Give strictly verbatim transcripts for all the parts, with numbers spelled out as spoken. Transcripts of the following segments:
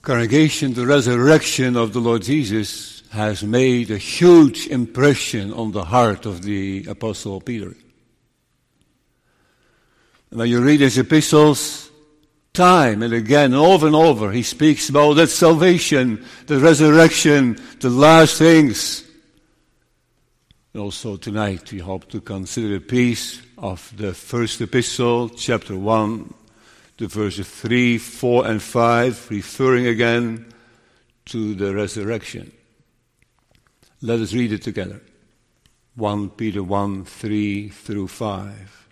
Congregation, the resurrection of the Lord Jesus has made a huge impression on the heart of the Apostle Peter. And when you read his epistles, time and again, over and over, he speaks about that salvation, the resurrection, the last things. And also tonight we hope to consider a piece of the first epistle, chapter one, the verses three, four, and five, referring again to the resurrection. Let us read it together. First Peter one, three through five.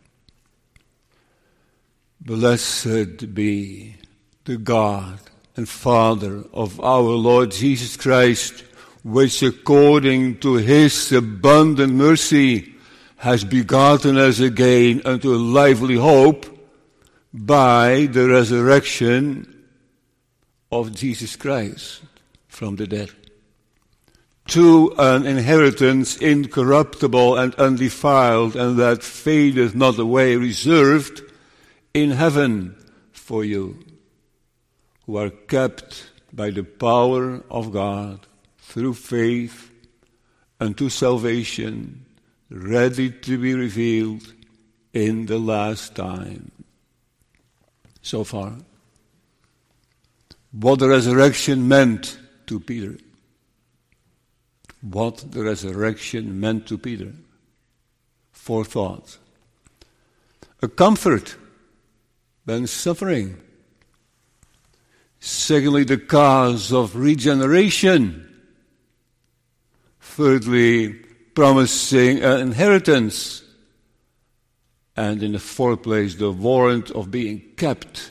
Blessed be the God and Father of our Lord Jesus Christ, which according to his abundant mercy has begotten us again unto a lively hope by the resurrection of Jesus Christ from the dead, to an inheritance incorruptible and undefiled, and that fadeth not away, reserved in heaven for you, who are kept by the power of God through faith unto salvation, ready to be revealed in the last time. So far, what the resurrection meant to Peter. What the resurrection meant to Peter. Four thoughts. A comfort when suffering. Secondly, the cause of regeneration. Thirdly, promising an inheritance. And in the fourth place, the warrant of being kept.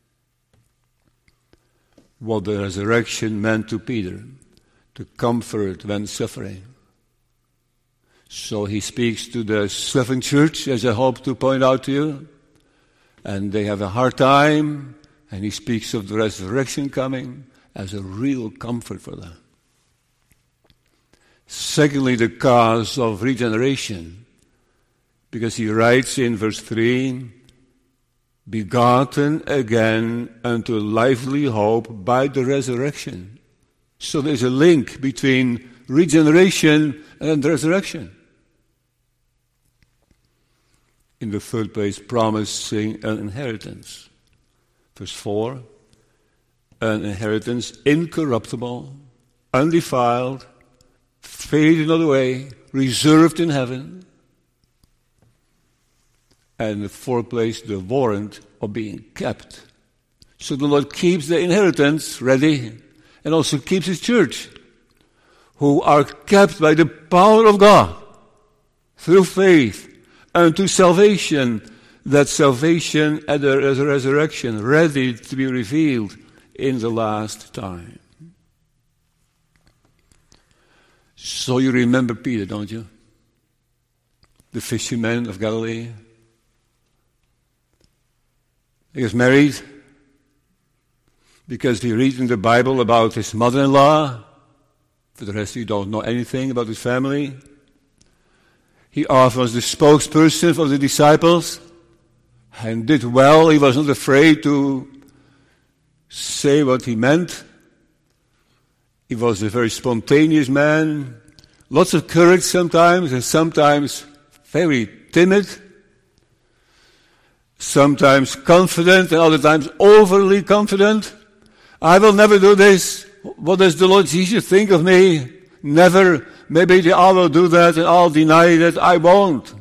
What the resurrection meant to Peter, to comfort when suffering. So he speaks to the suffering church, as I hope to point out to you, and they have a hard time, and he speaks of the resurrection coming as a real comfort for them. Secondly, the cause of regeneration. Because he writes in verse three, begotten again unto lively hope by the resurrection. So there's a link between regeneration and the resurrection. In the third place, promising an inheritance. Verse four, an inheritance incorruptible, undefiled, fading not away, reserved in heaven. And in the fourth place, the warrant of being kept. So the Lord keeps the inheritance ready and also keeps his church, who are kept by the power of God through faith unto salvation, that salvation at the resurrection, ready to be revealed in the last time. So you remember Peter, don't you? The fisherman of Galilee. He was married because we read in the Bible about his mother-in-law. For the rest, you don't know anything about his family. He often was the spokesperson for the disciples and did well. He was not afraid to say what he meant. He was a very spontaneous man, lots of courage sometimes, and sometimes very timid. Sometimes confident, and other times overly confident. I will never do this. What does the Lord Jesus think of me? Never. Maybe I will do that and I'll deny that. I won't.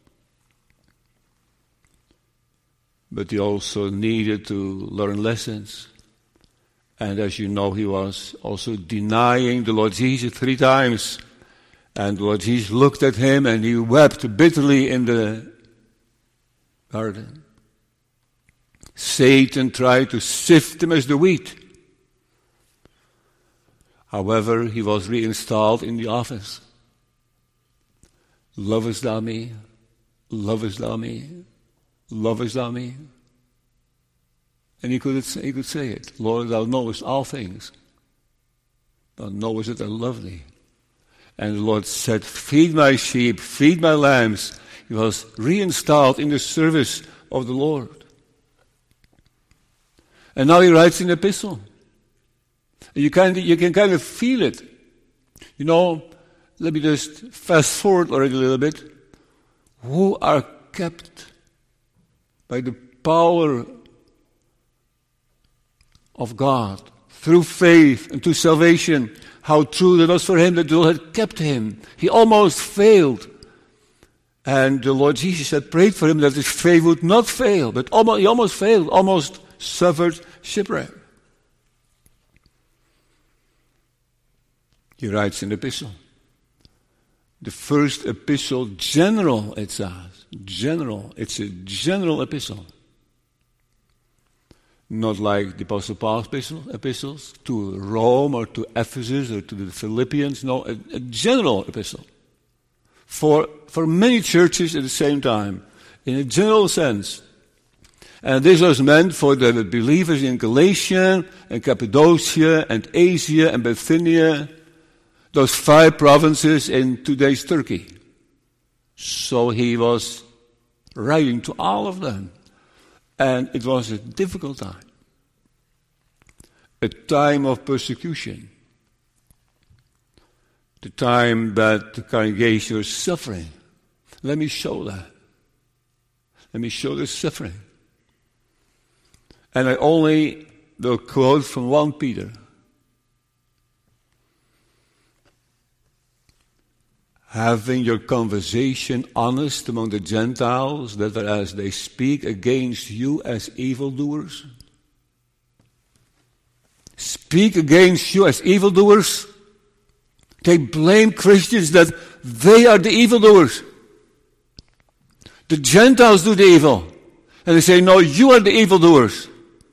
But he also needed to learn lessons. And as you know, he was also denying the Lord Jesus three times. And the Lord Jesus looked at him and he wept bitterly in the garden. Satan tried to sift him as the wheat. However, he was reinstalled in the office. Lovest thou me? Lovest thou me? Lovest thou me? And he could, he could say it. Lord, thou knowest all things. Thou knowest that I love thee. And the Lord said, feed my sheep, feed my lambs. He was reinstalled in the service of the Lord. And now he writes an epistle. You can, you can kind of feel it. You know, let me just fast forward already a little bit. Who are kept by the power of God through faith and to salvation. How true that was for him that the Lord had kept him. He almost failed. And the Lord Jesus had prayed for him that his faith would not fail. But almost, he almost failed, almost suffered shipwreck. He writes in the epistle. The first epistle, general, it says. General. It's a general epistle. Not like the Apostle Paul's epistle, epistles to Rome or to Ephesus or to the Philippians. No, a, a general epistle. For, for many churches at the same time. In a general sense. And this was meant for the believers in Galatia and Cappadocia and Asia and Bithynia. Those five provinces in today's Turkey. So he was writing to all of them. And it was a difficult time. A time of persecution. The time that the congregation was suffering. Let me show that. Let me show the suffering. And I only will quote from First Peter. Having your conversation honest among the Gentiles, that as they speak against you as evildoers, speak against you as evildoers, they blame Christians that they are the evildoers. The Gentiles do the evil. And they say, no, you are the evildoers.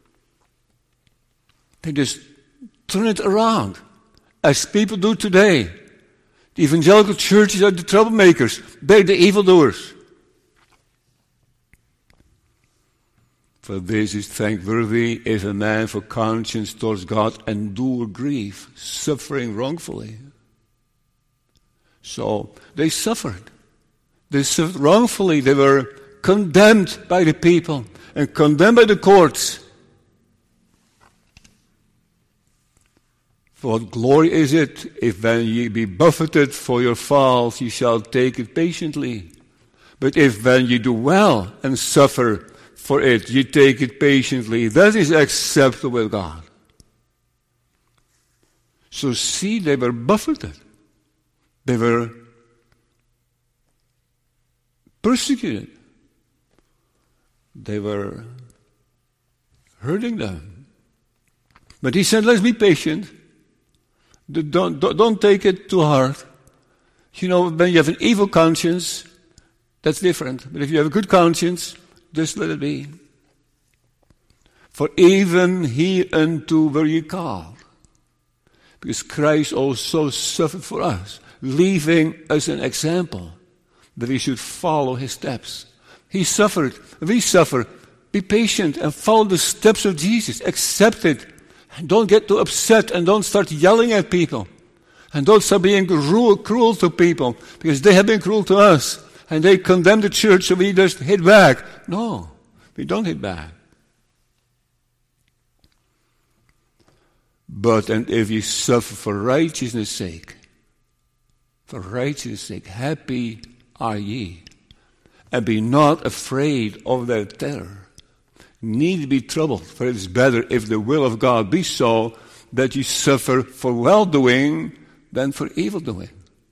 They just turn it around, as people do today. The evangelical churches are the troublemakers. They're the evildoers. For this is thankworthy if a man for conscience towards God endure grief, suffering wrongfully. So they suffered. They suffered wrongfully. They were condemned by the people and condemned by the courts. For what glory is it, if when ye be buffeted for your faults, ye shall take it patiently? But if when ye do well and suffer for it, ye take it patiently, that is acceptable with God. So see, they were buffeted. They were persecuted. They were hurting them. But he said, let's be patient. Don't, don't, don't take it too hard. You know, when you have an evil conscience, that's different. But if you have a good conscience, just let it be. For even he unto were ye called. Because Christ also suffered for us, leaving us an example that we should follow his steps. He suffered. We suffer. Be patient and follow the steps of Jesus. Accept it. And don't get too upset and don't start yelling at people. And don't start being cruel, cruel to people because they have been cruel to us. And they condemn the church so we just hit back. No, we don't hit back. But, and if you suffer for righteousness' sake, for righteousness' sake, happy are ye. And be not afraid of their terror. Need be troubled, for it is better if the will of God be so that you suffer for well-doing than for evil-doing.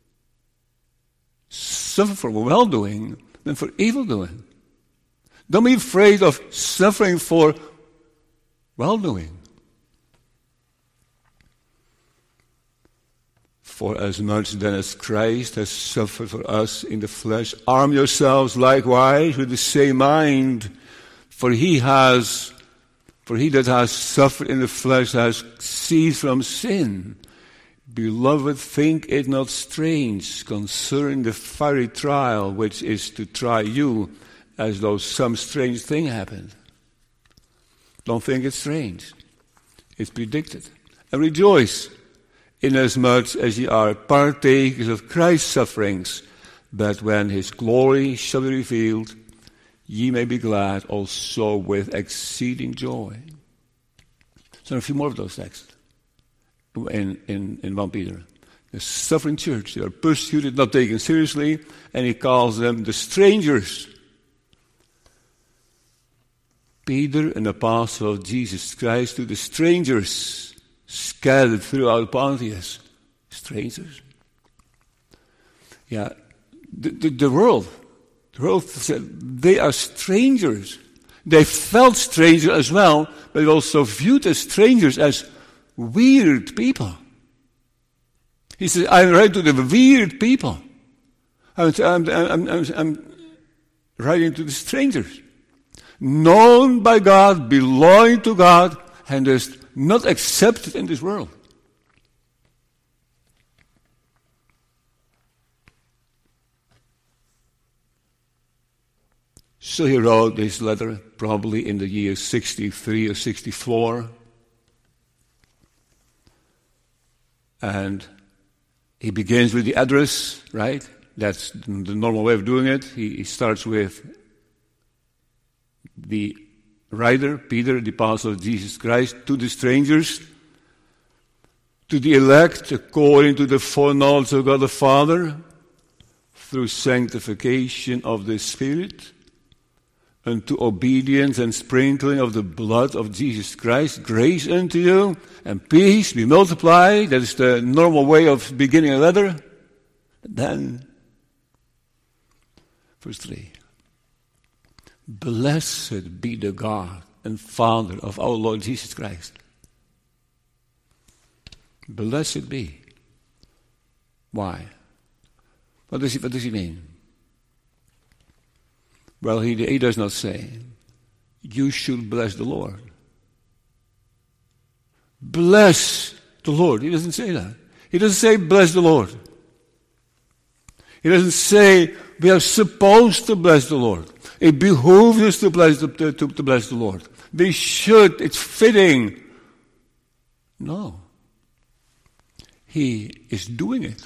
Suffer for well-doing than for evil-doing. Don't be afraid of suffering for well-doing. For as much then as Christ has suffered for us in the flesh, arm yourselves likewise with the same mind. For he has, for he that has suffered in the flesh has ceased from sin. Beloved, think it not strange concerning the fiery trial which is to try you, as though some strange thing happened. Don't think it's strange. It's predicted. And rejoice, inasmuch as ye are partakers of Christ's sufferings, that when his glory shall be revealed, ye may be glad also with exceeding joy. So a few more of those texts. in, in, in First Peter. The suffering church, they are persecuted, not taken seriously, and he calls them the strangers. Peter, an apostle of Jesus Christ, to the strangers scattered throughout Pontus. Strangers. Yeah, the, the, the world, the world said they are strangers. They felt strangers as well, but also viewed as strangers as weird people. He says, I'm writing to the weird people. I'm, I'm, I'm, I'm, I'm writing to the strangers. Known by God, belonging to God, and just not accepted in this world. So he wrote this letter probably in the year sixty-three or sixty-four. And he begins with the address, right? That's the normal way of doing it. He, he starts with the writer, Peter, the apostle of Jesus Christ, to the strangers, to the elect, according to the foreknowledge of God the Father, through sanctification of the Spirit, unto obedience and sprinkling of the blood of Jesus Christ, grace unto you, and peace be multiplied. That is the normal way of beginning a letter. Then, verse three. Blessed be the God and Father of our Lord Jesus Christ. Blessed be. Why? What does he, what does he mean? Well, he, he does not say, you should bless the Lord. Bless the Lord. He doesn't say that. He doesn't say, bless the Lord. He doesn't say, we are supposed to bless the Lord. It behooves us to bless the, to, to bless the Lord. We should. It's fitting. No. He is doing it.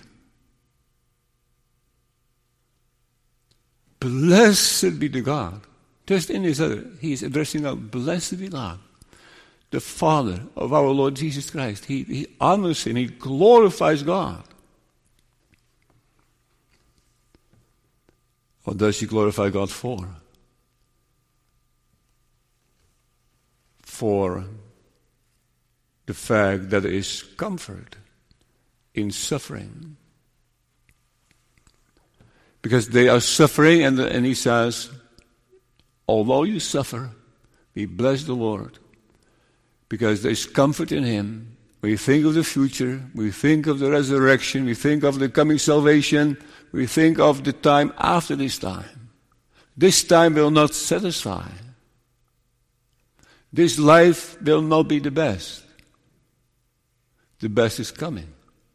Blessed be the God. Just in his other, he is addressing out, blessed be God, the Father of our Lord Jesus Christ. He, he honors him. He glorifies God. What does he glorify God for? For the fact that there is comfort in suffering. Because they are suffering, and, and he says, although you suffer, we bless the Lord. Because there is comfort in him. We think of the future, we think of the resurrection, we think of the coming salvation, we think of the time after this time. This time will not satisfy. This life will not be the best. The best is coming.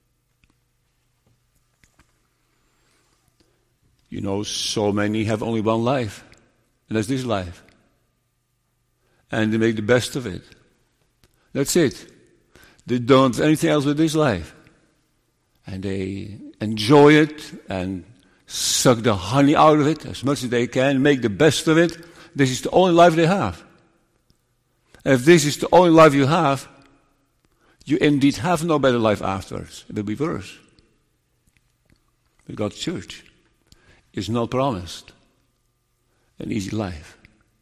You know, so many have only one life, and that's this life. And they make the best of it. That's it. They don't do anything else with this life. And they enjoy it and suck the honey out of it as much as they can, make the best of it. This is the only life they have. And if this is the only life you have, you indeed have no better life afterwards. It will be worse. But God's church is not promised an easy life.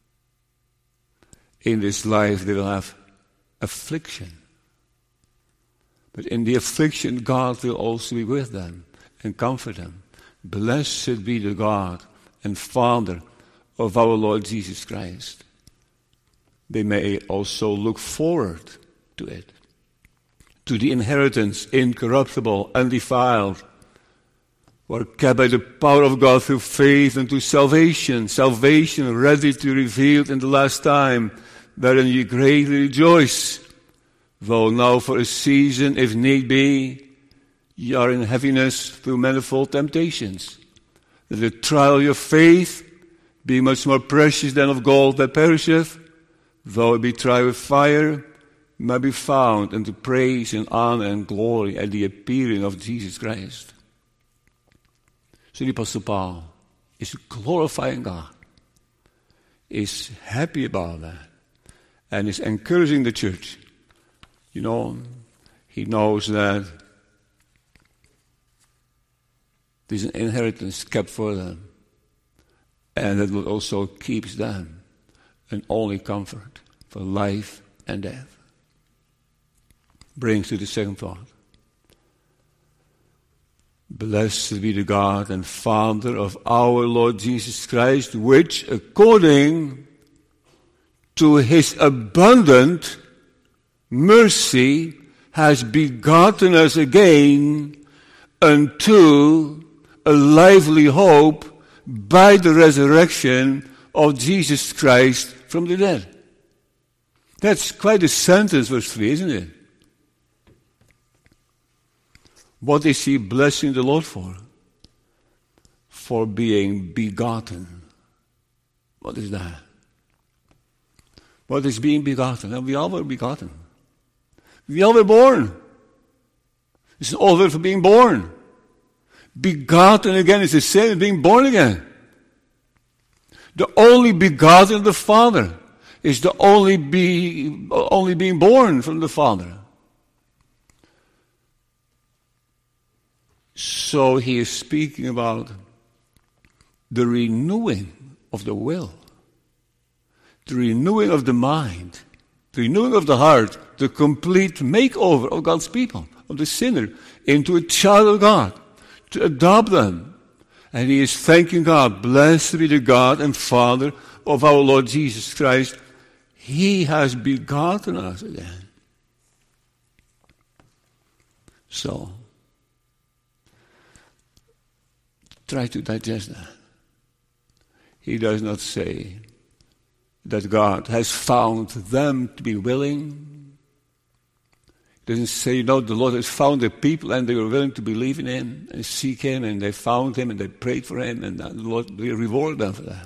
In this life they will have affliction. But in the affliction, God will also be with them and comfort them. Blessed be the God and Father of our Lord Jesus Christ. They may also look forward to it, to the inheritance incorruptible, undefiled, were kept by the power of God through faith unto salvation, salvation ready to be revealed in the last time, wherein ye greatly rejoice, though now for a season, if need be, ye are in heaviness through manifold temptations, that the trial of your faith, being much more precious than of gold that perisheth, though it be tried with fire, may be found unto praise and honor and glory at the appearing of Jesus Christ. So the Apostle Paul is glorifying God, is happy about that, and is encouraging the church. You know, he knows that there's an inheritance kept for them, and that will also keeps them an only comfort for life and death. Brings to the second thought. Blessed be the God and Father of our Lord Jesus Christ, which according to his abundant mercy has begotten us again unto a lively hope by the resurrection of Jesus Christ from the dead. That's quite a sentence, verse three, isn't it? What is he blessing the Lord for? For being begotten. What is that? What is being begotten? And we all were begotten. We all were born. It's an old word for being born. Begotten again is the same as being born again. The only begotten of the Father is the only be only being born from the Father. So he is speaking about the renewing of the will, the renewing of the mind, the renewing of the heart, the complete makeover of God's people, of the sinner, into a child of God, to adopt them. And he is thanking God. Blessed be the God and Father of our Lord Jesus Christ. He has begotten us again. So, try to digest that. He does not say that God has found them to be willing. He doesn't say, no, the Lord has found the people and they were willing to believe in him and seek him, and they found him and they prayed for him, and the Lord will reward them for that.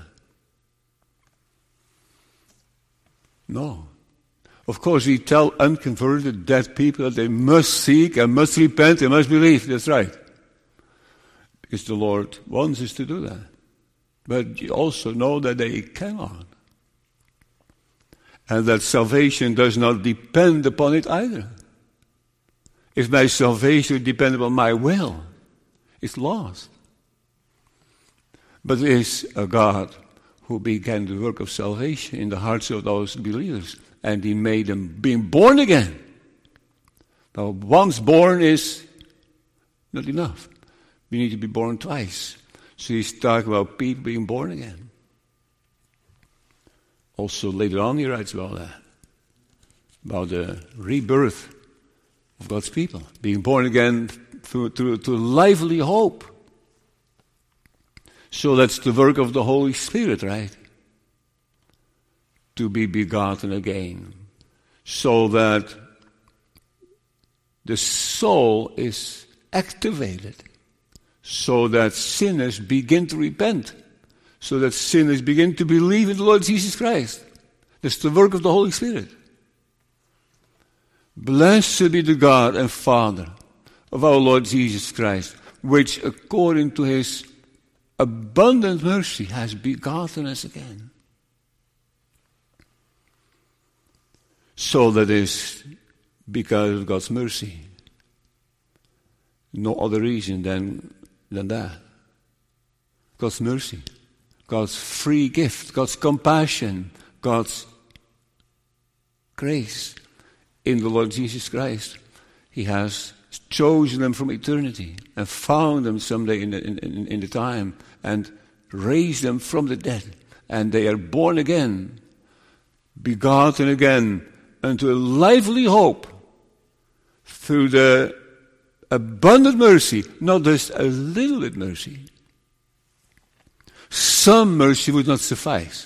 No. Of course, we tell unconverted, dead people that they must seek and must repent and must believe. That's right. Because the Lord wants us to do that. But you also know that they cannot. And that salvation does not depend upon it either. If my salvation depends upon my will, it's lost. But there is a God who began the work of salvation in the hearts of those believers, and he made them being born again. Now, once born is not enough. We need to be born twice. So he's talking about people being born again. Also later on he writes about that. About the rebirth of God's people. Being born again through, through, through lively hope. So that's the work of the Holy Spirit, right? To be begotten again. So that the soul is activated. So that sinners begin to repent. So that sinners begin to believe in the Lord Jesus Christ. That's the work of the Holy Spirit. Blessed be the God and Father of our Lord Jesus Christ, which according to his abundant mercy has begotten us again. So that is because of God's mercy. No other reason than, than that. God's mercy. God's free gift. God's compassion. God's grace in the Lord Jesus Christ. He has chosen them from eternity and found them someday in the, in, in, in the time and raised them from the dead. And they are born again, begotten again unto a lively hope through the abundant mercy, not just a little bit mercy. Some mercy would not suffice.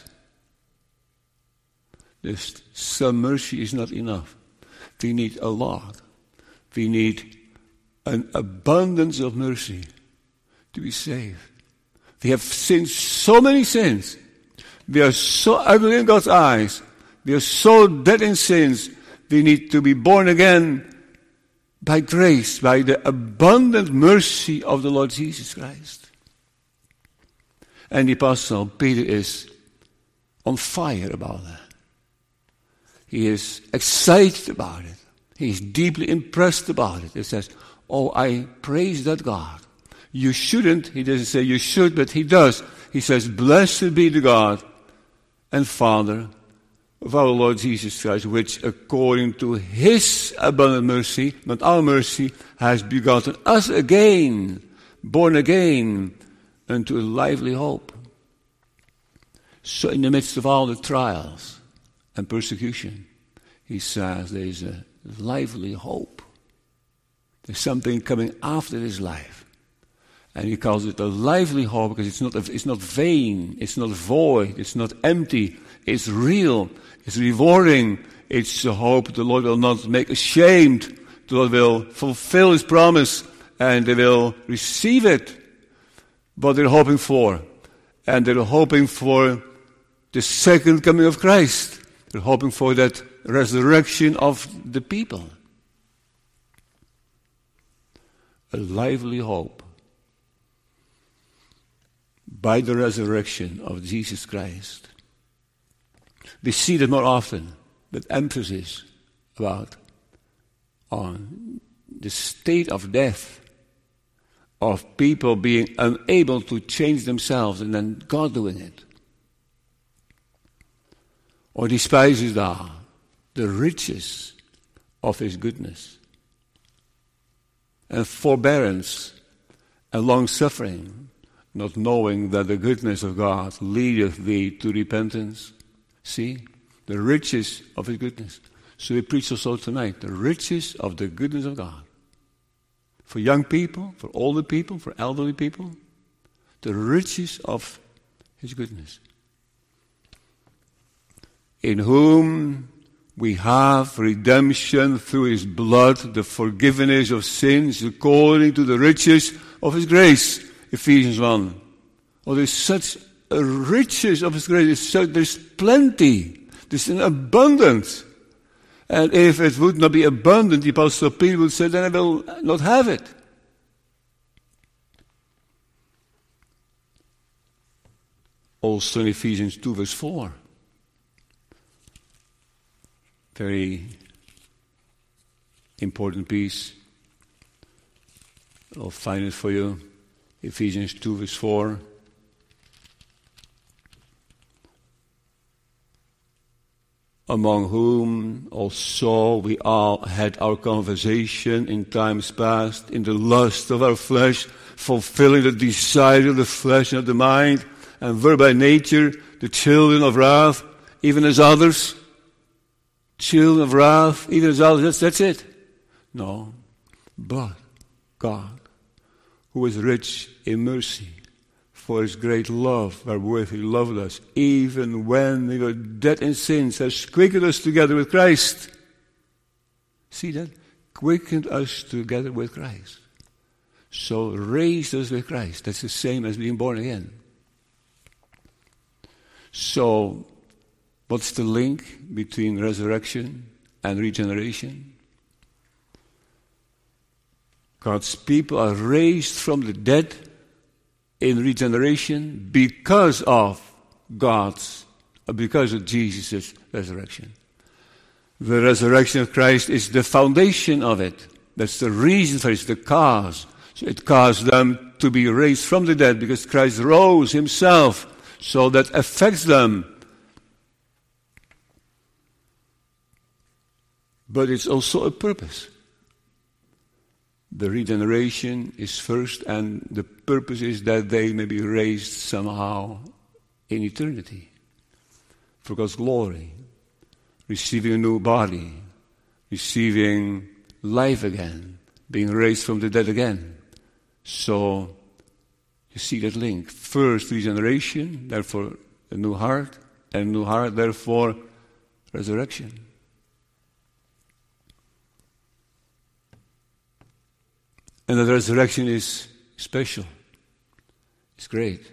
Just some mercy is not enough. We need a lot. We need an abundance of mercy to be saved. We have sinned so many sins. We are so ugly in God's eyes. We are so dead in sins. We need to be born again by grace, by the abundant mercy of the Lord Jesus Christ. And the Apostle Peter is on fire about that. He is excited about it. He's deeply impressed about it. He says, oh, I praise that God. You shouldn't, he doesn't say you should, but he does. He says, blessed be the God and Father of our Lord Jesus Christ, which according to his abundant mercy, not our mercy, has begotten us again, born again, unto a lively hope. So in the midst of all the trials and persecution, he says there is a lively hope. There's something coming after this life. And he calls it a lively hope because it's not, it's not vain, it's not void, it's not empty, it's real, it's rewarding. It's a hope the Lord will not make ashamed. The Lord will fulfill his promise and they will receive it. What they're hoping for. And they're hoping for the second coming of Christ. They're hoping for that resurrection of the people. A lively hope. By the resurrection of Jesus Christ. We see that more often, with emphasis about on the state of death of people being unable to change themselves and then God doing it. Or despises thou the riches of his goodness and forbearance and long-suffering, not knowing that the goodness of God leadeth thee to repentance. See, the riches of his goodness. So we preach also tonight, the riches of the goodness of God. For young people, for older people, for elderly people, the riches of his goodness. In whom we have redemption through his blood, the forgiveness of sins according to the riches of his grace. Ephesians one. Oh, there's such a riches of his grace. There's, so, there's plenty. There's an abundance. And if it would not be abundant, the Apostle Peter would say, then I will not have it. Also in Ephesians two verse four. Very important piece. I'll find it for you. Ephesians two verse four. Among whom also we all had our conversation in times past, in the lust of our flesh, fulfilling the desire of the flesh and of the mind, and were by nature the children of wrath, even as others. Children of wrath, even as others, that's, that's it. No, but God, who is rich in mercy, for his great love wherewith he loved us, even when we were dead in sins, has quickened us together with Christ. See that? Quickened us together with Christ. So raised us with Christ. That's the same as being born again. So, what's the link between resurrection and regeneration? God's people are raised from the dead in regeneration because of God's, because of Jesus' resurrection. The resurrection of Christ is the foundation of it. That's the reason for it, it's the cause. So it caused them to be raised from the dead because Christ rose himself. So that affects them. But it's also a purpose. The regeneration is first, and the purpose is that they may be raised somehow in eternity for God's glory, receiving a new body, receiving life again, being raised from the dead again. So you see that link. First regeneration, therefore a new heart, and a new heart, therefore resurrection. And the resurrection is special. It's great.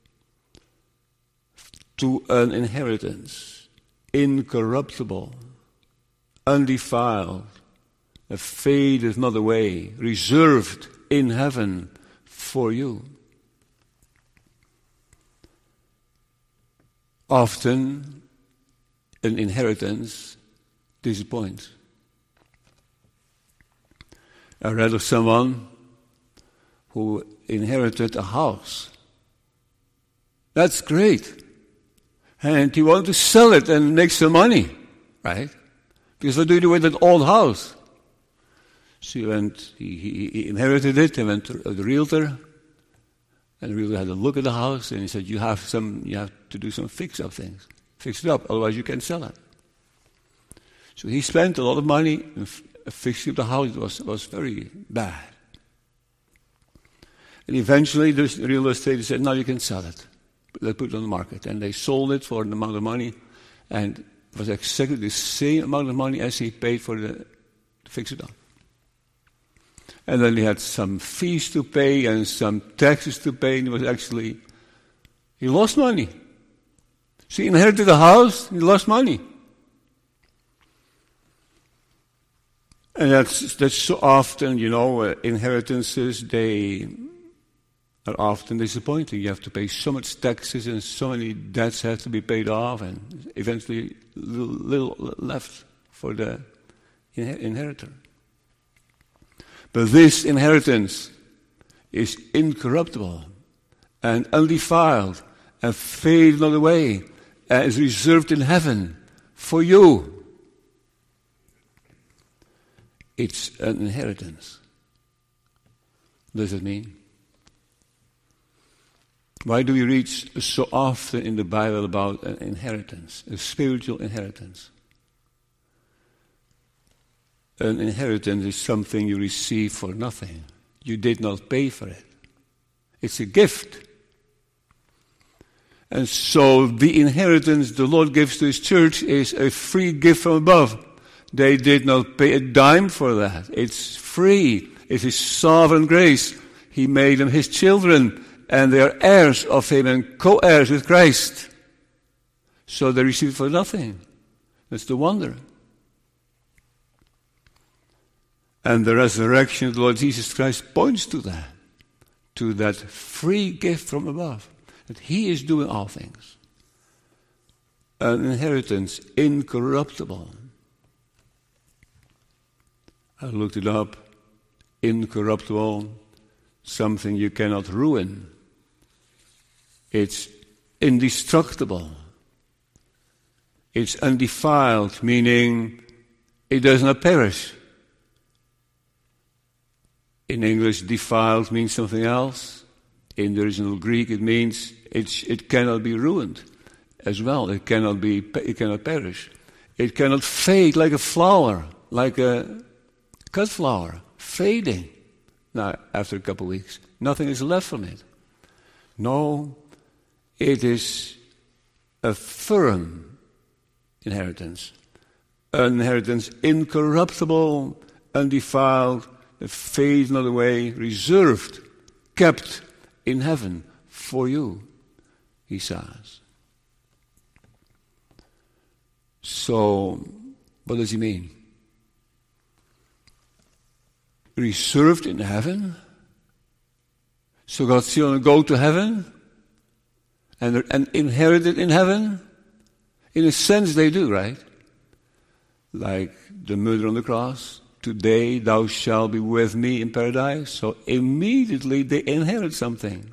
To an inheritance, incorruptible, undefiled, that fadeth not away, reserved in heaven for you. Often, an inheritance disappoints. I read of someone who inherited a house. That's great. And he wanted to sell it and make some money, right? Because what do you do with an old house? So he went, he, he, he inherited it, he went to the realtor, and the realtor had a look at the house, and he said, you have some, you have to do some fix-up things. Fix it up, otherwise you can't sell it. So he spent a lot of money in f- fixing up the house. It was, was very bad. And eventually the real estate said, no, you can sell it. Let's put it on the market. And they sold it for an amount of money, and it was exactly the same amount of money as he paid for the, to fix it up. And then he had some fees to pay and some taxes to pay, and it was actually, he lost money. So he inherited a house, he lost money. And that's, that's so often, you know, uh, inheritances, they are often disappointing. You have to pay so much taxes and so many debts have to be paid off, and eventually little, little left for the inheritor. But this inheritance is incorruptible and undefiled and fades not away and is reserved in heaven for you. It's an inheritance. What does it mean? Why do we read so often in the Bible about an inheritance, a spiritual inheritance? An inheritance is something you receive for nothing. You did not pay for it. It's a gift. And so the inheritance the Lord gives to His church is a free gift from above. They did not pay a dime for that. It's free. It is sovereign grace. He made them His children, and they are heirs of Him and co-heirs with Christ. So they receive it for nothing. That's the wonder. And the resurrection of the Lord Jesus Christ points to that, to that free gift from above, that He is doing all things. An inheritance incorruptible. I looked it up. Incorruptible, something you cannot ruin. It's indestructible. It's undefiled, meaning it does not perish. In English, defiled means something else. In the original Greek, it means it's, it cannot be ruined as well. It cannot be, it cannot perish. It cannot fade like a flower, like a cut flower, fading. Now, after a couple of weeks, nothing is left from it. No, it is a firm inheritance. An inheritance incorruptible, undefiled, that fades not away, reserved, kept in heaven for you, he says. So, what does he mean? Reserved in heaven? So God's going to go to heaven and, and inherit it in heaven? In a sense they do, right? Like the murder on the cross. Today thou shalt be with me in paradise. So immediately they inherit something.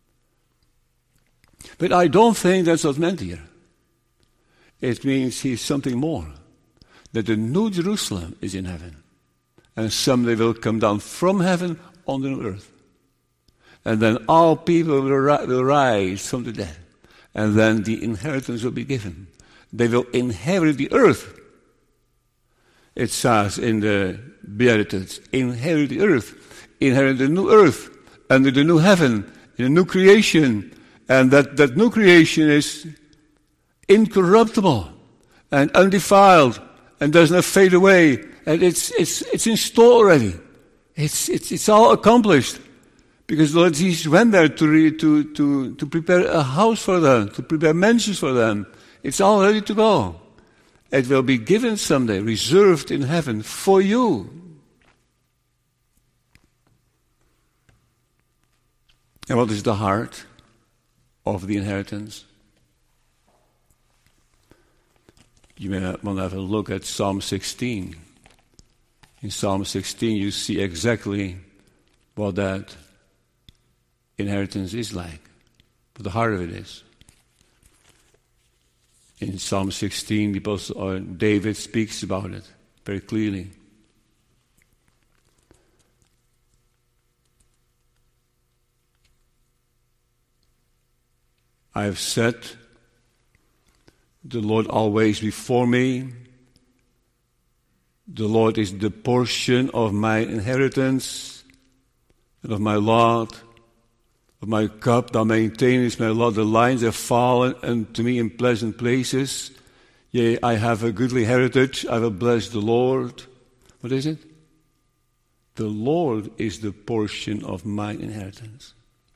But I don't think that's what's meant here. It means he's something more. That the new Jerusalem is in heaven. And someday will come down from heaven on the earth. And then all people will, ri- will rise from the dead. And then the inheritance will be given. They will inherit the earth. It says in the Beatitudes, inherit the earth, inherit the new earth, under the new heaven, in a new creation. And that, that new creation is incorruptible and undefiled and does not fade away. And it's it's it's in store already. It's it's it's all accomplished. Because the Lord Jesus went there to, re, to, to, to prepare a house for them, to prepare mansions for them. It's all ready to go. It will be given someday, reserved in heaven for you. And what is the heart of the inheritance? You may want to have a look at Psalm sixteen. In Psalm sixteen, you see exactly what that inheritance is like, what the heart of it is. In Psalm sixteen, the Apostle, or David speaks about it very clearly. I have set the Lord always before me. The Lord is the portion of my inheritance and of my lot, of my cup. Thou maintainest my lot. The lines have fallen unto me in pleasant places. Yea, I have a goodly heritage. I will bless the Lord. What is it? The Lord is the portion of my inheritance.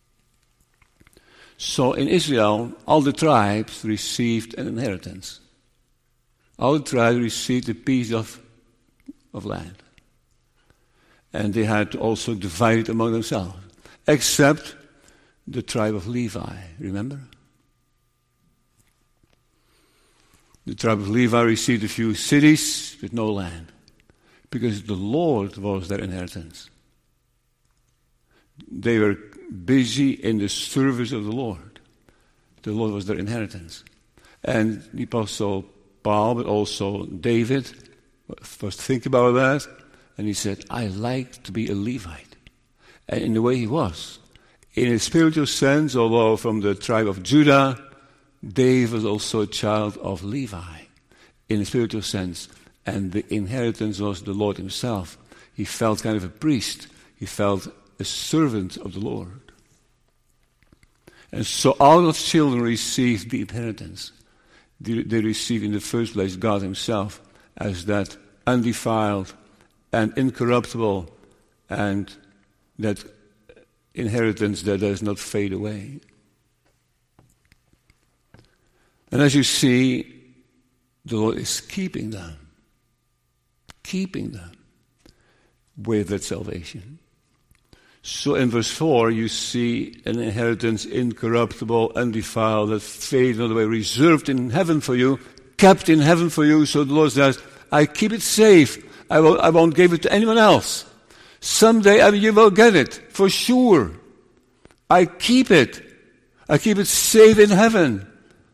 So in Israel, all the tribes received an inheritance. All the tribes received a piece of, of land. And they had to also divide it among themselves. Except the tribe of Levi, remember? The tribe of Levi received a few cities with no land. Because the Lord was their inheritance. They were busy in the service of the Lord. The Lord was their inheritance. And the Apostle Paul, but also David, first think about that, and he said, I like to be a Levite. And in the way he was, in a spiritual sense, although from the tribe of Judah, David was also a child of Levi, in a spiritual sense. And the inheritance was the Lord himself. He felt kind of a priest. He felt a servant of the Lord. And so all God's children received the inheritance. They, they received in the first place God himself as that undefiled and incorruptible and that inheritance that does not fade away. And as you see, the Lord is keeping them. Keeping them with that salvation. So in verse four, you see an inheritance incorruptible, undefiled, that fades not away, reserved in heaven for you, kept in heaven for you. So the Lord says, I keep it safe. I, will, I won't give it to anyone else. Someday I mean, you will get it, for sure. I keep it. I keep it safe in heaven.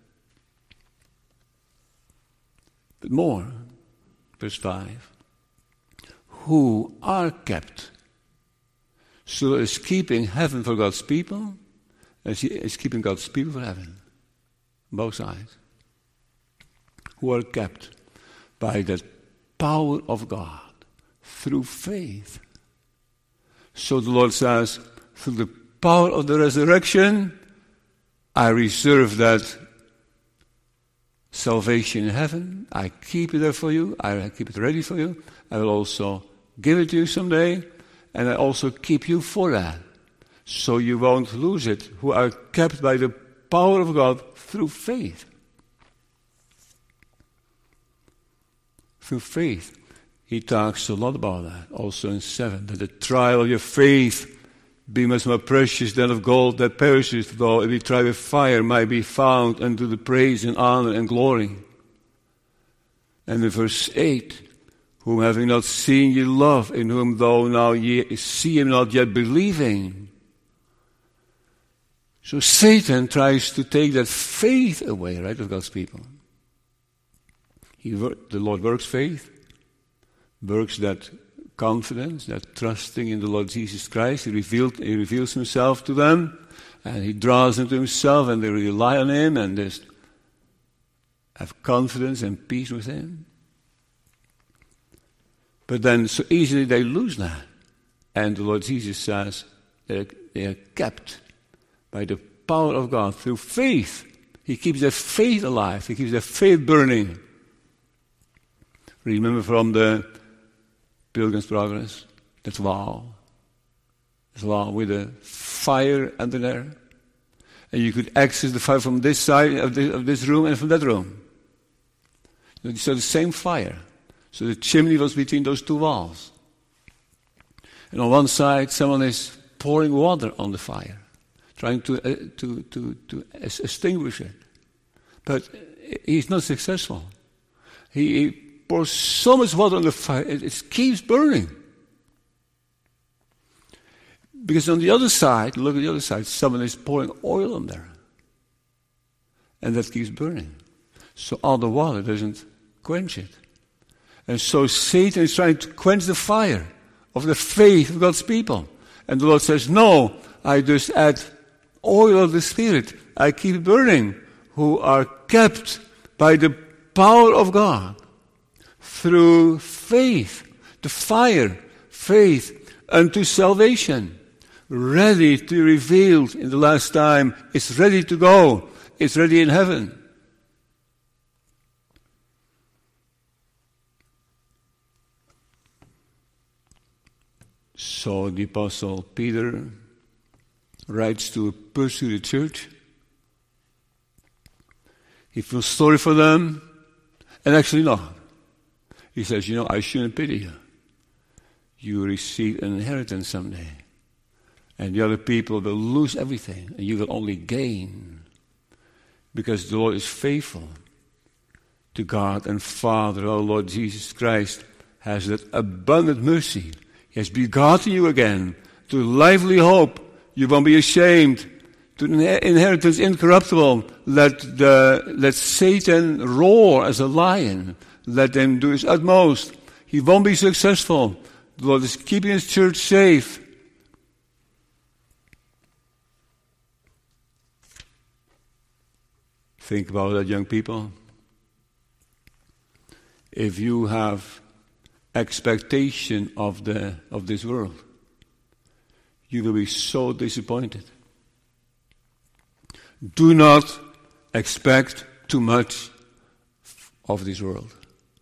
But more, verse five. Who are kept. So is keeping heaven for God's people, as he is keeping God's people for heaven. Both sides. Who are kept by the power of God through faith. So the Lord says, through the power of the resurrection, I reserve that salvation in heaven. I keep it there for you. I keep it ready for you. I will also give it to you someday, and I also keep you for that, so you won't lose it, who are kept by the power of God through faith. Through faith. He talks a lot about that, also in seven, that the trial of your faith be much more precious than of gold that perishes, though it be tried with fire, might be found unto the praise and honor and glory. And in verse eight, whom having not seen ye love, in whom though now ye see him not yet believing. So Satan tries to take that faith away, right, of God's people. He, the Lord works faith, works that confidence, that trusting in the Lord Jesus Christ. He, revealed, he reveals himself to them, and he draws them to himself, and they rely on him, and just have confidence and peace with him. But then so easily they lose that. And the Lord Jesus says they are, they are kept by the power of God through faith. He keeps their faith alive. He keeps their faith burning. Remember from the Pilgrim's Progress, that wall. That wall with a fire under there. And you could access the fire from this side of this, of this room and from that room. So the same fire. So the chimney was between those two walls. And on one side, someone is pouring water on the fire, trying to uh, to to to extinguish it. But he's not successful. He, he pour so much water on the fire, it, it keeps burning. Because on the other side, look at the other side, someone is pouring oil on there. And that keeps burning. So all the water doesn't quench it. And so Satan is trying to quench the fire of the faith of God's people. And the Lord says, no, I just add oil of the Spirit. I keep it burning, who are kept by the power of God through faith, the fire, faith unto salvation, ready to be revealed in the last time. It's ready to go. It's ready in heaven. So the Apostle Peter writes to a persecuted church. He feels sorry for them, and actually not. He says, you know, I shouldn't pity you. You receive an inheritance someday. And the other people will lose everything, and you will only gain. Because the Lord is faithful to God and Father. Our Lord Jesus Christ has that abundant mercy. He has begotten you again to lively hope. You won't be ashamed. To an inheritance incorruptible. Let the let Satan roar as a lion. Let him do his utmost. He won't be successful. The Lord is keeping his church safe. Think about that, young people. If you have expectation of the of this world, you will be so disappointed. Do not expect too much of this world.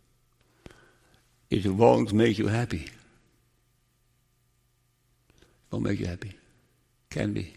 It won't make you happy. It won't make you happy. Can be.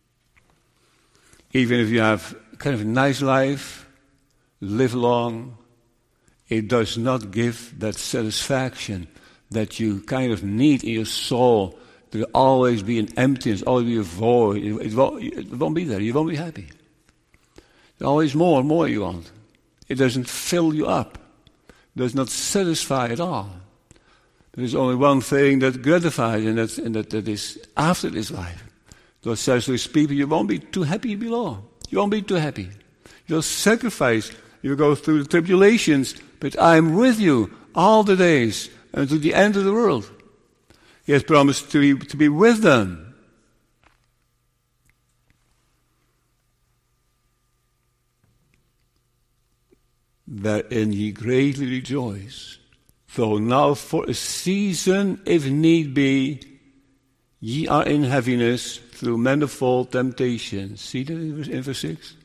Even if you have kind of a nice life, live long, it does not give that satisfaction that you kind of need in your soul. There will always be an emptiness, always be a void. It, it, won't, it won't be there. You won't be happy. There's always more and more you want. It doesn't fill you up. It does not satisfy at all. There is only one thing that gratifies, and, that's, and that, that is after this life. The Lord says to his people, you won't be too happy below. You won't be too happy. You'll sacrifice. You'll go through the tribulations, but I am with you all the days until the end of the world. He has promised to be, to be with them. Wherein ye greatly rejoice, though now for a season, if need be, ye are in heaviness through manifold temptations. See that in verse, in verse six?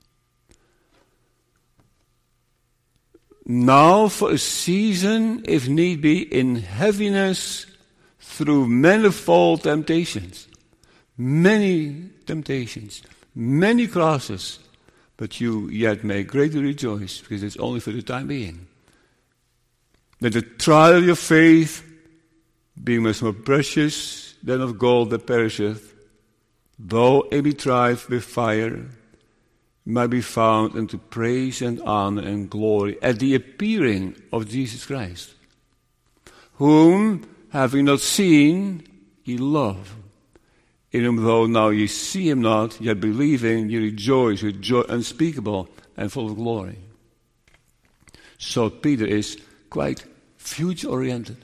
Now for a season, if need be, in heaviness through manifold temptations. Many temptations, many crosses, but you yet may greatly rejoice, because it's only for the time being. That the trial of your faith, being much more precious than of gold that perisheth, though it be tried with fire, might be found unto praise and honor and glory at the appearing of Jesus Christ, whom, having not seen, ye love, in whom though now ye see him not, yet believing, ye rejoice with joy unspeakable and full of glory. So Peter is quite future-oriented.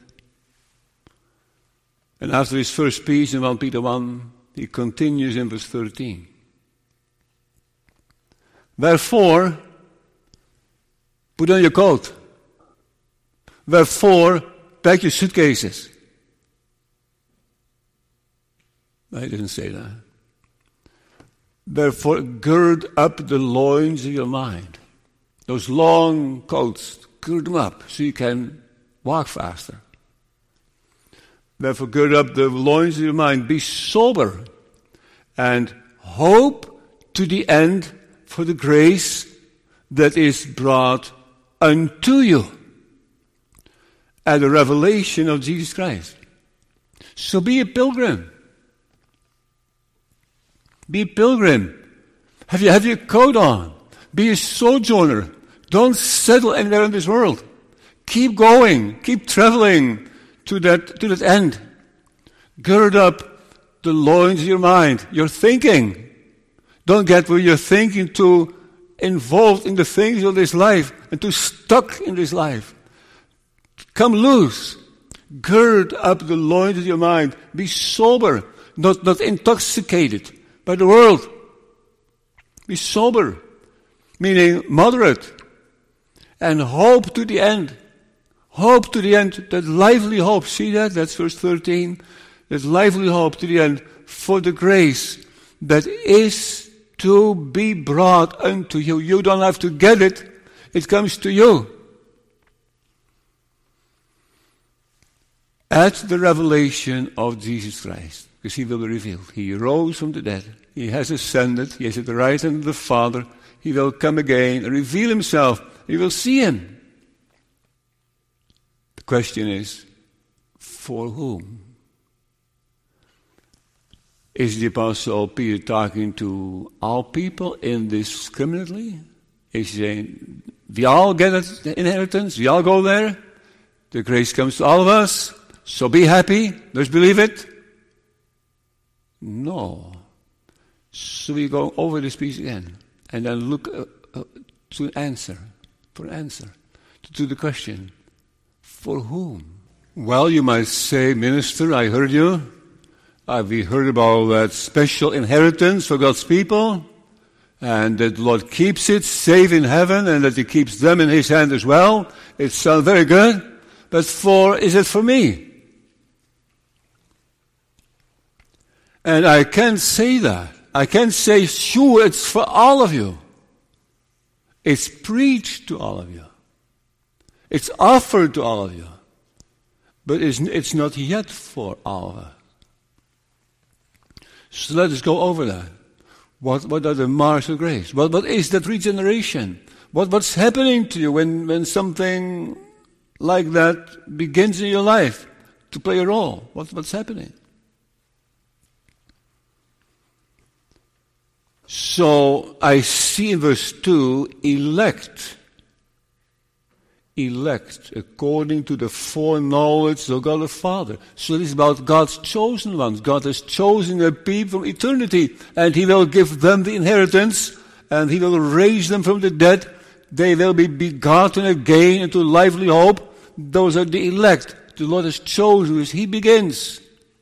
And after his first speech in First Peter one, he continues in verse thirteen. Wherefore, put on your coat. Wherefore, pack your suitcases. I didn't say that. Therefore, gird up the loins of your mind. Those long coats, gird them up so you can walk faster. Therefore, gird up the loins of your mind. Be sober and hope to the end for the grace that is brought unto you at the revelation of Jesus Christ. So be a pilgrim. Be a pilgrim. Have you have your coat on. Be a sojourner. Don't settle anywhere in this world. Keep going. Keep traveling to that, to that end. Gird up the loins of your mind, your thinking. Don't get where you're thinking too involved in the things of this life and too stuck in this life. Come loose. Gird up the loins of your mind. Be sober, not, not intoxicated by the world. Be sober, meaning moderate. And hope to the end. Hope to the end, that lively hope. See that? That's verse thirteen. That lively hope to the end for the grace that is to be brought unto you. You don't have to get it. It comes to you. At the revelation of Jesus Christ. Because he will be revealed. He rose from the dead. He has ascended. He is at the right hand of the Father. He will come again and reveal himself. You will see him. The question is, for whom? Is the Apostle Peter talking to all people indiscriminately? Is he saying, we all get the inheritance, we all go there, the grace comes to all of us, so be happy, let's believe it? No. So we go over this piece again, and then look uh, uh, to an answer, for an answer, to, to the question, for whom? Well, you might say, minister, I heard you. Uh, we heard about that special inheritance for God's people, and that the Lord keeps it safe in heaven, and that he keeps them in his hand as well. It sounds very good, but for, is it for me? And I can't say that. I can't say, sure, it's for all of you. It's preached to all of you. It's offered to all of you. But it's, it's not yet for all of us. So let us go over that. What, what are the marks of grace? What, what is that regeneration? What, what's happening to you when, when something like that begins in your life to play a role? What, what's happening? So I see in verse two, elect. Elect according to the foreknowledge of God the Father. So it is about God's chosen ones. God has chosen a people from eternity, and he will give them the inheritance, and he will raise them from the dead. They will be begotten again into lively hope. Those are the elect. The Lord has chosen as he begins.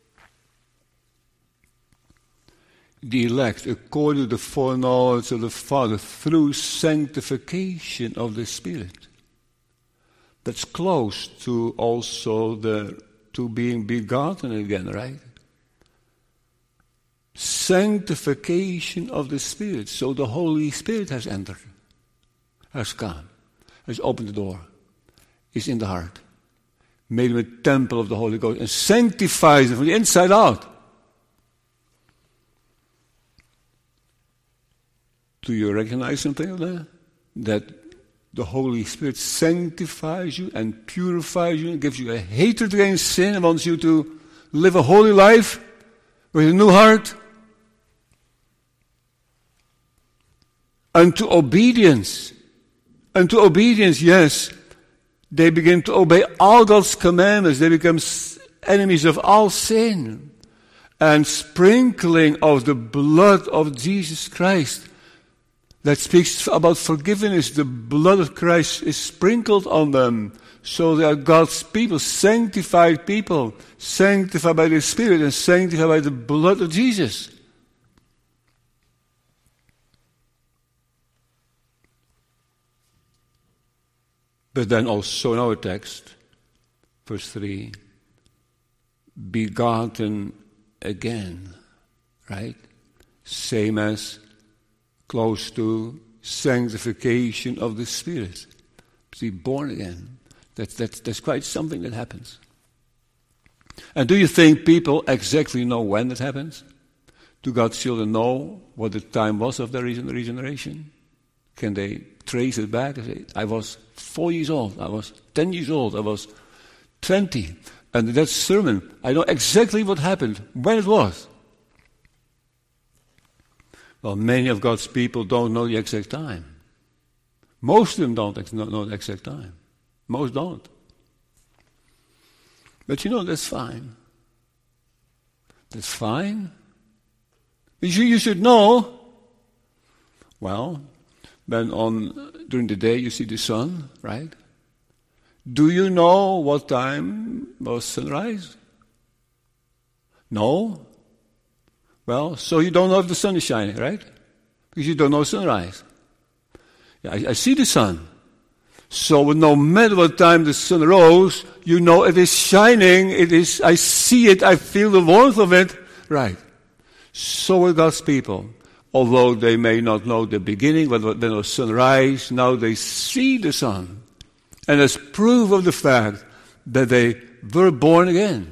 The elect according to the foreknowledge of the Father through sanctification of the Spirit. That's close to also the to being begotten again, right? Sanctification of the Spirit. So the Holy Spirit has entered, has come, has opened the door, is in the heart, made him a temple of the Holy Ghost, and sanctifies him from the inside out. Do you recognize something of that? That the Holy Spirit sanctifies you and purifies you and gives you a hatred against sin and wants you to live a holy life with a new heart. Unto obedience. Unto obedience, yes. They begin to obey all God's commandments. They become enemies of all sin. And sprinkling of the blood of Jesus Christ. That speaks about forgiveness. The blood of Christ is sprinkled on them. So they are God's people, sanctified people, sanctified by the Spirit and sanctified by the blood of Jesus. But then also in our text, verse three, begotten again, right? Same as close to sanctification of the Spirit. To be born again. That, that, that's quite something that happens. And do you think people exactly know when it happens? Do God's children know what the time was of their regeneration? Can they trace it back and say, I was four years old, I was ten years old, I was twenty. And in that sermon, I know exactly what happened, when it was. Well, many of God's people don't know the exact time. Most of them don't know the exact time. Most don't. But you know, that's fine. That's fine. You, you should know. Well, when on during the day you see the sun, right? Do you know what time was sunrise? No? Well, so you don't know if the sun is shining, right? Because you don't know sunrise. Yeah, I, I see the sun. So no matter what time the sun rose, you know it is shining, it is, I see it, I feel the warmth of it. Right. So are God's people. Although they may not know the beginning, when the sun rises, now they see the sun. And as proof of the fact that they were born again.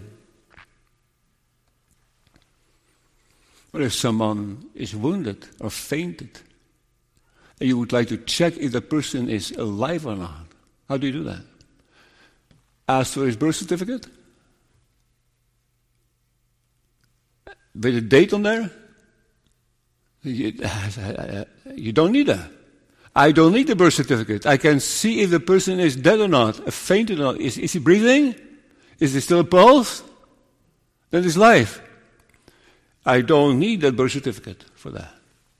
Or if someone is wounded or fainted, and you would like to check if the person is alive or not, how do you do that? Ask for his birth certificate? With a date on there? You, you don't need that. I don't need the birth certificate. I can see if the person is dead or not, fainted or not. Is, is he breathing? Is there still a pulse? Then it's life. I don't need that birth certificate for that.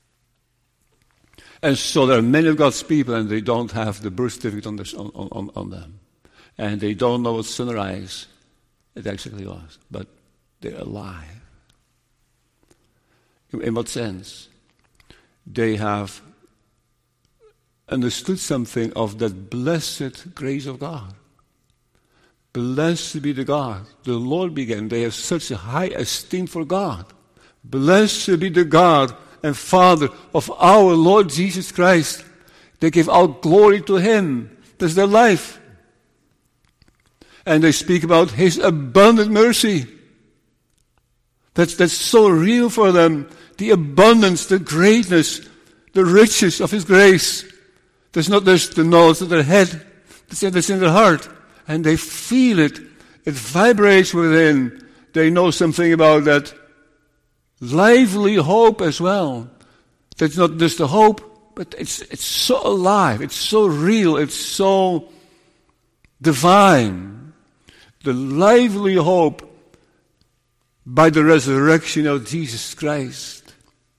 And so there are many of God's people, and they don't have the birth certificate on, this, on, on, on them. And they don't know what sunrise it actually was. But they're alive. In, in what sense? They have understood something of that blessed grace of God. Blessed be the God. The Lord began. They have such a high esteem for God. Blessed be the God and Father of our Lord Jesus Christ. They give all glory to Him. That's their life. And they speak about His abundant mercy. That's, that's so real for them. The abundance, the greatness, the riches of His grace. There's not just the knowledge of their head. It's in their heart. And they feel it. It vibrates within. They know something about that lively hope as well. That's not just a hope, but it's it's so alive, it's so real, it's so divine. The lively hope by the resurrection of Jesus Christ.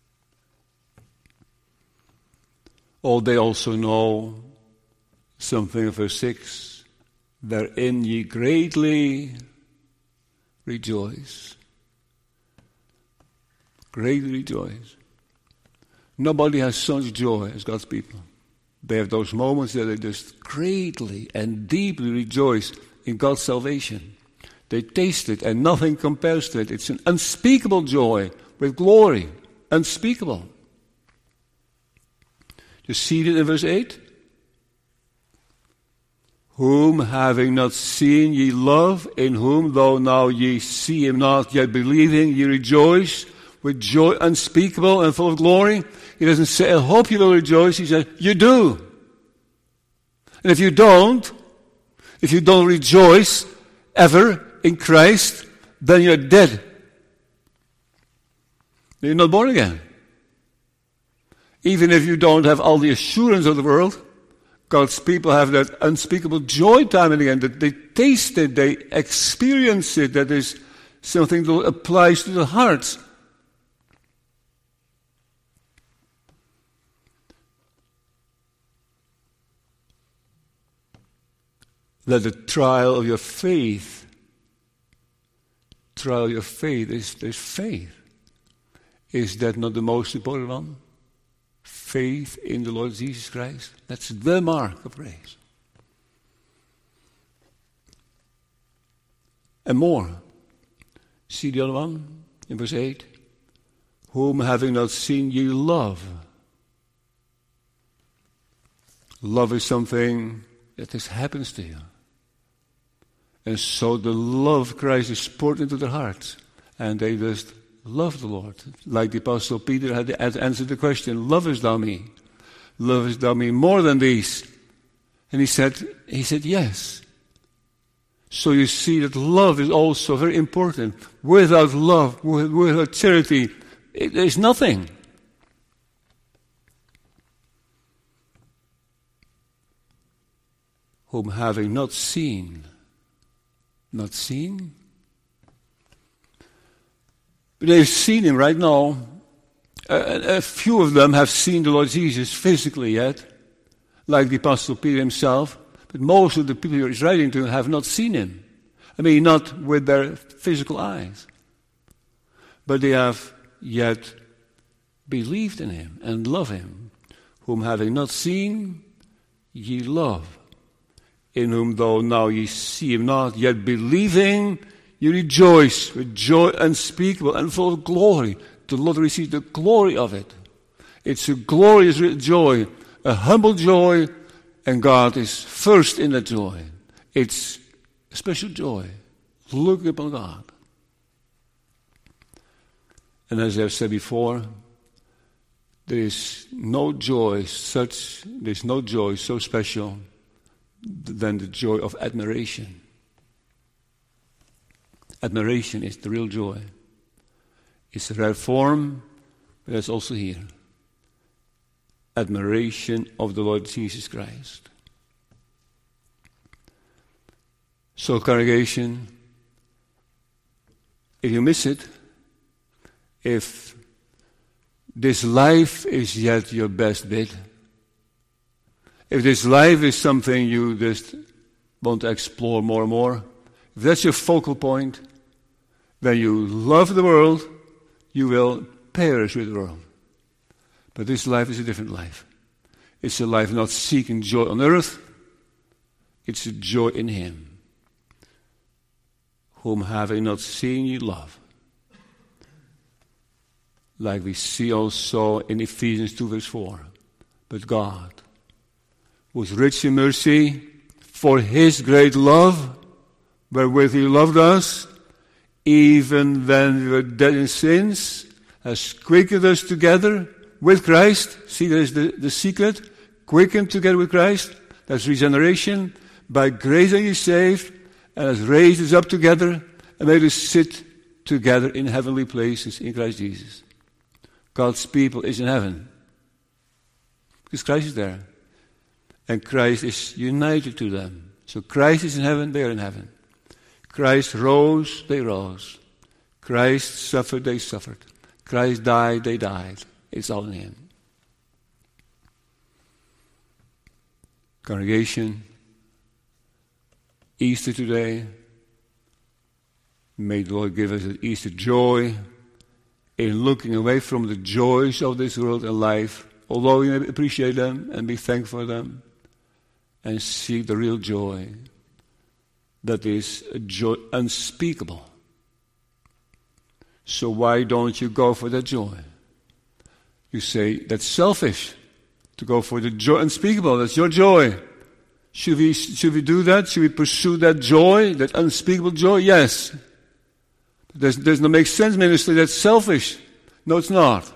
Oh, they also know something of verse six. Therein ye greatly rejoice. Greatly rejoice. Nobody has such joy as God's people. They have those moments that they just greatly and deeply rejoice in God's salvation. They taste it and nothing compares to it. It's an unspeakable joy with glory. Unspeakable. You see it in verse eight? Whom having not seen ye love, in whom though now ye see him not, yet believing ye rejoice with joy unspeakable and full of glory. He doesn't say, I hope you will rejoice. He says, you do. And if you don't, if you don't rejoice ever in Christ, then you're dead. You're not born again. Even if you don't have all the assurance of the world, God's people have that unspeakable joy time and again, that they taste it, they experience it, that is something that applies to the hearts. That the trial of your faith, trial of your faith is there's faith. Is that not the most important one? Faith in the Lord Jesus Christ. That's the mark of grace. And more. See the other one in verse eight? Whom having not seen ye love. Love is something that just happens to you. And so the love of Christ is poured into their hearts. And they just love the Lord. Like the Apostle Peter had answered the question, lovest thou me? Lovest thou me more than these? And he said, he said, yes. So you see that love is also very important. Without love, without charity, it, there is nothing. Whom having not seen, not seen. But they've seen him right now. A, a few of them have seen the Lord Jesus physically yet, like the Apostle Peter himself. But most of the people he's writing to have not seen him. I mean, not with their physical eyes. But they have yet believed in him and love him, whom having not seen, ye love. In whom though now ye see him not, yet believing, ye rejoice with joy unspeakable and full of glory. The Lord receives the glory of it. It's a glorious joy, a humble joy, and God is first in that joy. It's a special joy, looking upon God. And as I've said before, there is no joy such, there's no joy so special than the joy of admiration. Admiration is the real joy. It's a rare form, but it's also here. Admiration of the Lord Jesus Christ. So, congregation, if you miss it, if this life is yet your best bit, if this life is something you just want to explore more and more, if that's your focal point, then you love the world, you will perish with the world. But this life is a different life. It's a life not seeking joy on earth. It's a joy in him, whom having not seen you love. Like we see also in Ephesians two verse four. But God, who is rich in mercy, for his great love, wherewith he loved us, even when we were dead in sins, has quickened us together with Christ. See, that is the, the secret. Quickened together with Christ. That's regeneration. By grace are you saved, and has raised us up together and made us sit together in heavenly places in Christ Jesus. God's people is in heaven, because Christ is there. And Christ is united to them. So Christ is in heaven, they are in heaven. Christ rose, they rose. Christ suffered, they suffered. Christ died, they died. It's all in him. Congregation, Easter today, may the Lord give us an Easter joy in looking away from the joys of this world and life, although we may appreciate them and be thankful for them, and see the real joy that is a joy unspeakable. So why don't you go for that joy? You say, that's selfish, to go for the joy unspeakable. That's your joy. Should we, should we do that? Should we pursue that joy, that unspeakable joy? Yes. There's, there's no make sense, minister. That's selfish. No, it's not.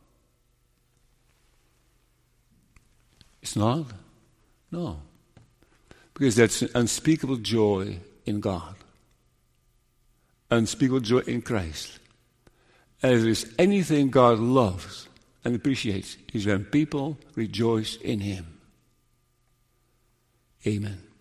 It's not? No. Because that's an unspeakable joy in God. Unspeakable joy in Christ. And if there is anything God loves and appreciates, is when people rejoice in him. Amen.